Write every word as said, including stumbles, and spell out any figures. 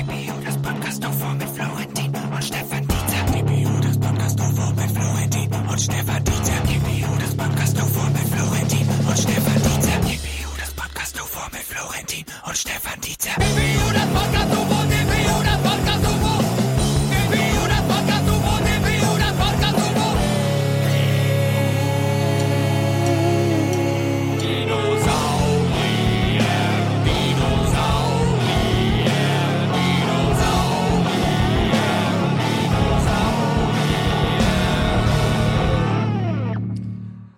G B U, das Podcast UFO mit Florentin und Stefan Dieter. G B U, das Podcast UFO mit Florentin und Stefan Dieter. G B U, das Podcast UFO mit Florentin